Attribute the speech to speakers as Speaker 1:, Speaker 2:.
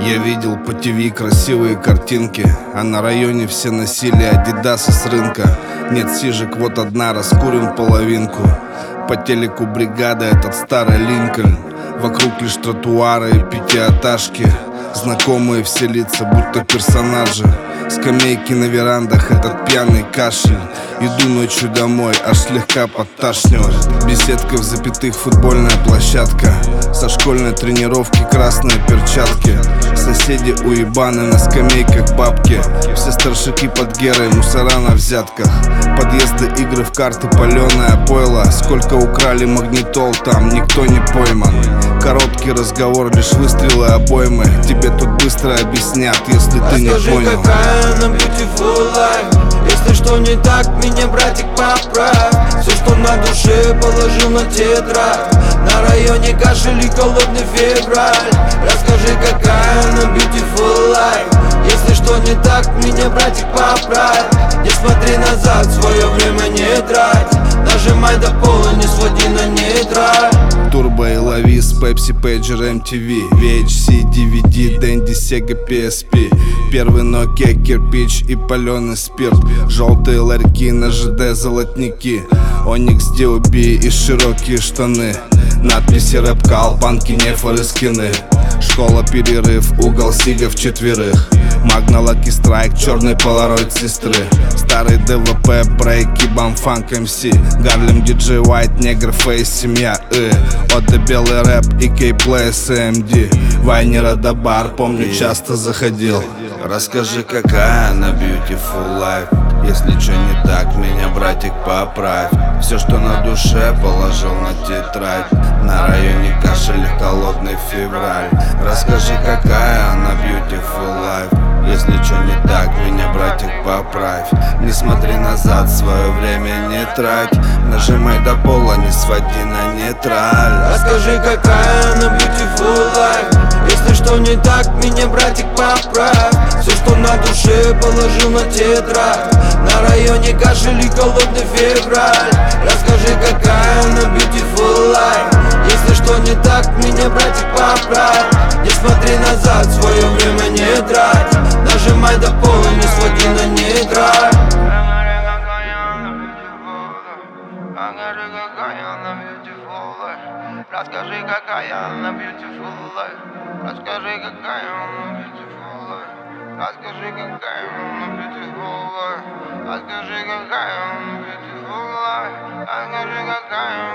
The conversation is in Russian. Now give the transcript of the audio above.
Speaker 1: Я видел по ТВ красивые картинки, а на районе все носили адидасы с рынка. Нет сижек, вот одна, раскурим половинку. По телеку бригада, этот старый Линкольн. Вокруг лишь тротуары и пятиэтажки. Знакомые все лица, будто персонажи. Скамейки на верандах, этот пьяный кашель. Иду ночью домой, аж слегка подташнивает. Беседка в запятых, футбольная площадка. Со школьной тренировки красные перчатки. Соседи уебаны, на скамейках бабки. Все старшики под герой, мусора на взятках. Подъезды, игры в карты, паленое пойло. Сколько украли магнитол, там никто не пойман. Короткий разговор, лишь выстрелы обоймы. Тебе тут быстро объяснят, если ты не понял.
Speaker 2: Какая она beautiful life. Если что не так, меня, братик, поправь. Все, что на душе, положил на тетрадь. На районе кашель и холодный февраль. Расскажи, какая она beautiful life. Если что не так, меня, братик, поправь. Не смотри назад, свое время не трать. Нажимай до пола, не своди на нейтраль.
Speaker 1: Турбо и Лавис, Pepsi, Pager, MTV, VHC, DVD, Dendy, Sega, PSP. Первый Nokia, кирпич и паленый спирт. Желтые ларьки на ЖД, золотники. Оникс, DOB и широкие штаны. Надписи рэп-кал, панки, нефоры, скины. Школа, перерыв, угол сига в четверых. Магна, Лаки Страйк, черный полароид сестры. Старый ДВП, брейки, бамфанк, МС. Гарлем, Диджей Уайт, негр, фейс, семья, Отда, белый рэп и кейплей, СМД. Вайнера до бар, помню, часто заходил.
Speaker 3: Расскажи, какая она beautiful life. Если что не так, меня, братик, поправь. Все, что на душе, положил на тетрадь. На районе кашель, холодный февраль. Расскажи, какая она beautiful life. Если что не так, меня, братик, поправь. Не смотри назад, свое время не трать. Нажимай до пола, не своди на нейтраль.
Speaker 2: Расскажи, какая она beautiful life. Если что не так, меня, братик, поправь. Все, что на душе, положил на тетрадь. На районе кашель и холодный февраль. Расскажи, какая она beautiful life. Если что не так, меня, братик, поправь. Не смотри назад, свое время не трать. Нажимай до пола, не своди на нейтраль.
Speaker 4: Расскажи, какая она beautiful life. Расскажи, какая она beautiful life. Расскажи, какая она beautiful life. Расскажи, какая она beautiful life. Расскажи, какая